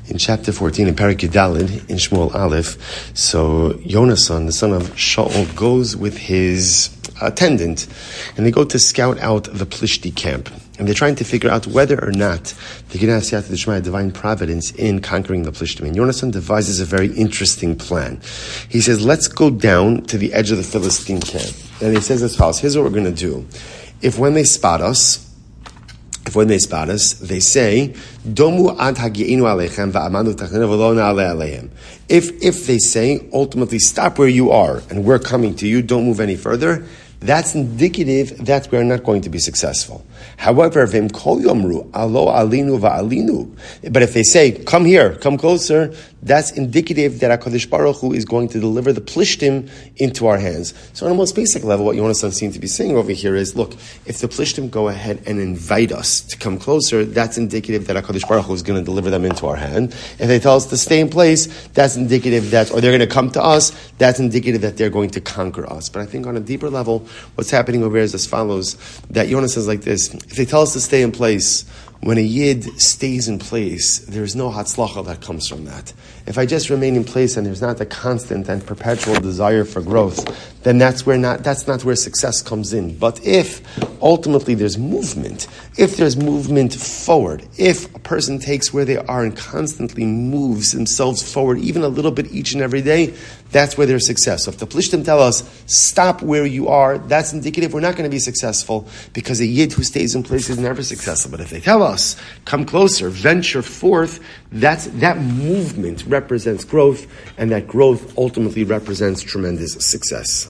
in chapter 14 in Perek Yudalid in Shmuel Aleph. So Yonasan, the son of Shaul, goes with his attendant, and they go to scout out the Plishti camp. And they're trying to figure out whether or not they can ask Siyata D'Shmaya, divine providence, in conquering the Plishtim. And Yonasan devises a very interesting plan. He says, let's go down to the edge of the Philistine camp. And he says as follows, here's what we're going to do. If when they spot us, they say, Domu ad hagi'inu alechem va'amanu tachnenu v'lo na'aleh aleihem. If they say, ultimately stop where you are and we're coming to you, don't move any further, that's indicative that we're not going to be successful. However, v'im kol yomru alo alinu va'alinu. But if they say, come here, come closer, that's indicative that HaKadosh Baruch Hu is going to deliver the Plishtim into our hands. So on a most basic level, what Yonasan seems to be saying over here is, look, if the Plishtim go ahead and invite us to come closer, that's indicative that HaKadosh Baruch Hu is going to deliver them into our hand. If they tell us to stay in place, that's indicative that, or they're going to come to us, that's indicative that they're going to conquer us. But I think on a deeper level, what's happening over here is as follows, that Yonasan says like this, if they tell us to stay in place, when a Yid stays in place, there's no hatzlacha that comes from that. If I just remain in place and there's not a constant and perpetual desire for growth, then that's not where success comes in. But if ultimately there's movement, if there's movement forward, if a person takes where they are and constantly moves themselves forward, even a little bit each and every day, that's where there's success. So if the Plishtim tell us, stop where you are, that's indicative we're not going to be successful, because a Yid who stays in place is never successful. But if they tell us, come closer, venture forth, that movement represents growth, and that growth ultimately represents tremendous success.